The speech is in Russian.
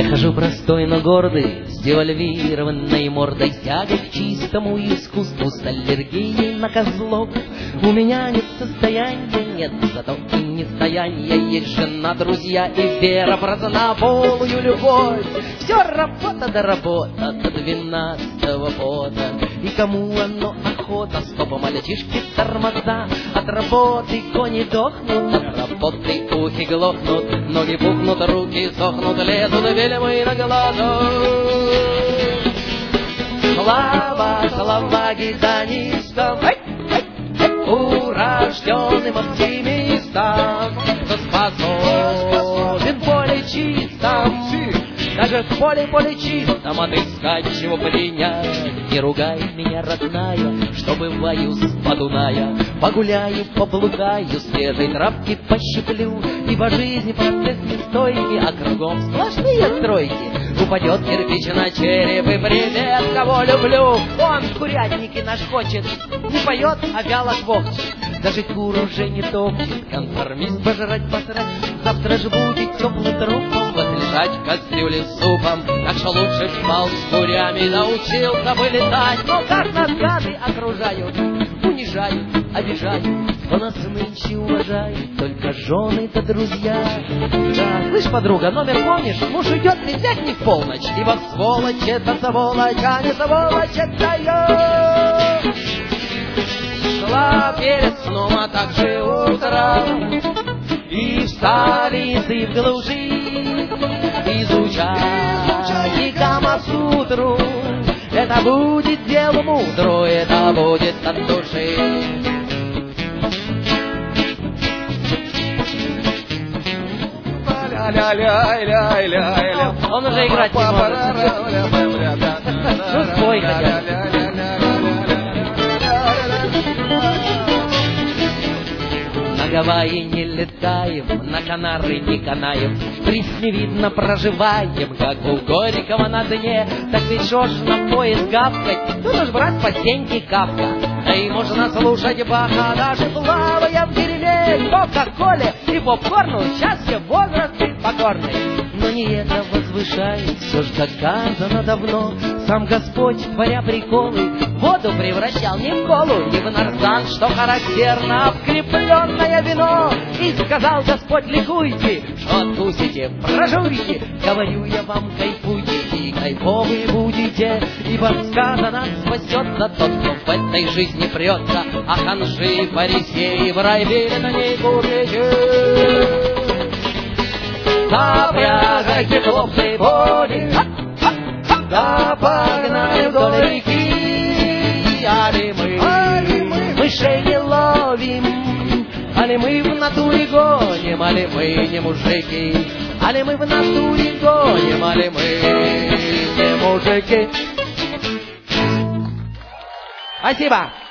Я хожу простой, но гордый, с девальвированной мордой, тягой к чистому искусству, с аллергией на козлов. У меня нет состояния, нет, зато и не стояние. Есть жена, друзья и вера в разнополую любовь. Все работа да работа до 12-го пота. И кому оно охота, стопа мальчишки тормоза. От работы кони дохнут, от работы ухи глохнут, ноги пухнут, руки сохнут, лезут вельмы на глазу. Слава, слава гитанистам, урожденным оптимистам, кто способен полечить там, даже в поле чистом отыскать, чего принять. Не ругай меня, родная, что бываю с-по Дуная. Погуляю, поблукаю, свежей травки пощиплю, ибо жизнь процесс не стойкий, а кругом сплошные стройки. Упадет кирпич на череп и привет, кого люблю. Он в курятнике наш хочет, не поет, а вяло квохчет. Даже кур уже не топчет, конформист пожрать посрать. Завтра же будет теплым трупом возлежать в кастрюле с супом. Так что лучше спал с курями, научился бы летать. Но как нас гады окружают, унижают, обижают, кто нас нынче уважает, только жены да друзья. Да, слышь, подруга, номер помнишь? Муж идет, ты не в полночь, ибо сволочь это сволочь, а не сволочь это я. Шла перед сном, а также утром, и в столице, и в глуши, изучай Камасутру. Это будет дело мудро, это будет от души. Он уже играть не может. Ну, спой хотя бы. На Гавайи не летаем, на Канары не канаем, в Пресне, видно, проживаем, как у Горького на дне. Так ведь шо ж на поезд гавкать, тут уж брать по стенке Кавка. Да и можно слушать Баха, даже плавая в деревне, Кока-Коле и попкорну, счастье возраст покорный. Но не это возвышает, все ж доказано давно. Сам Господь, творя приколы, воду превращал не в колу, не в нарзан, что характерно, а в крепленное вино. И сказал Господь: ликуйте, что откусите, прожуйте. Говорю я вам, кайфуйте, и кайфовые будете, ибо сказано, спасется тот, кто в этой жизни прется, а ханжи, фарисеи в рай верят, на ней купите. Запрягайте, хлопцы, боди, да погнали вдоль реки. Али мы мышей не ловим, али мы в натуре гоним, али мы не мужики, али мы в натуре гоним, али мы не мужики. Спасибо.